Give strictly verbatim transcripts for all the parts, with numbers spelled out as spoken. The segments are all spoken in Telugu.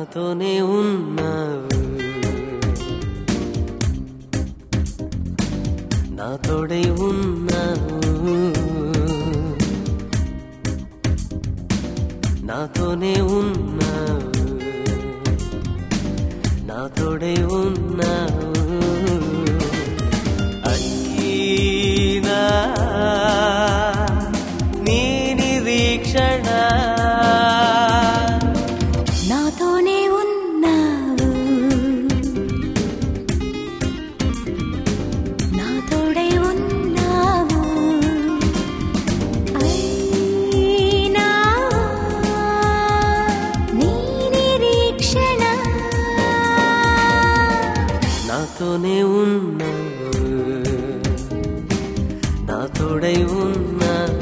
నాతోనే ఉన్నావు, నా తోడై ఉన్నావు, నాతోనే ఉన్నావు, నా తోడై ఉన్నావు. అయినా నీ నిరీక్షణ నాతోనే ఉన్నావు, నా తోడై ఉన్నావు. అయినా నీ నిరీక్షణ నాతోనే ఉన్నావు, నా తోడై ఉన్నావు.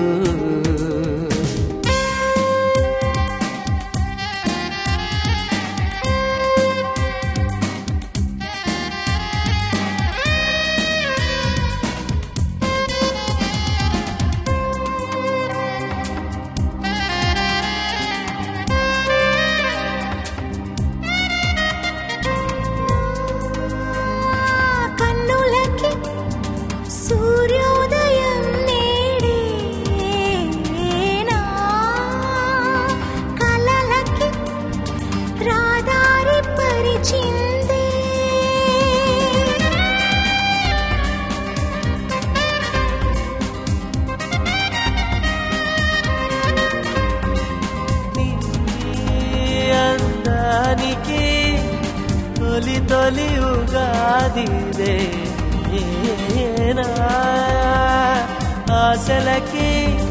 కన్నులకి సూర్యోదయం నేడే, నా కలలకి రాదారి పరిచిందే. నీ అందానికి తొలి తొలి ఉగాదిదే, నా ఆశలకి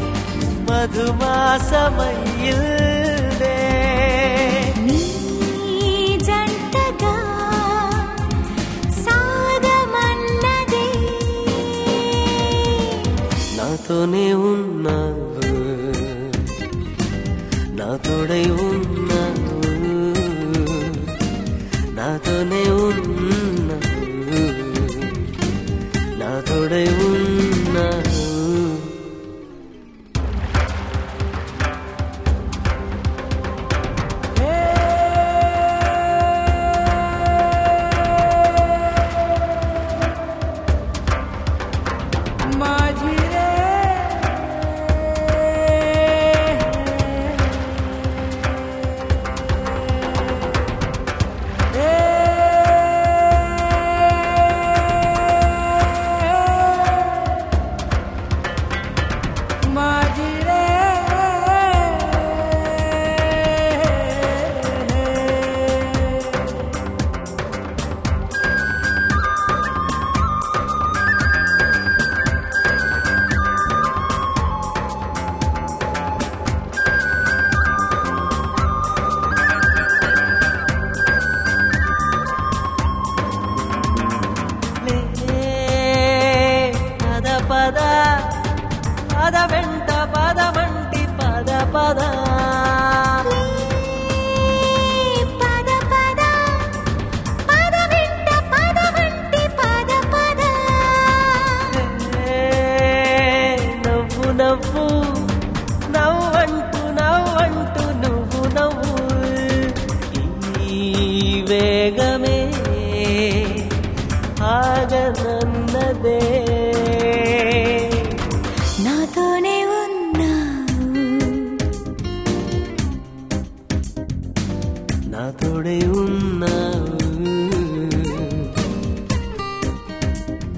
మధుమాసమయ్యిందే. నీ జంటగా సాగమన్నదే. నాతోనే ఉన్నావు, నా తోడై ఉన్నావు, నాతోనే ఉన్నావు, నా తోడై ఉన్నావు. పద పద వెంట పదమంటి పద పద పద పద పద వెంట పదవంటి పద పద. నవ్వు నవ్వు నవ్వంటూ నవ్వంటూ నువ్వు నవ్వు, ఈ వేగమే ఆగనన్నదే. నాతోనే ఉన్నావు, నా తోడై ఉన్నావు,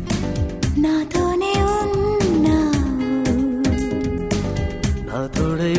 నాతోనే ఉన్నావు, నా తోడై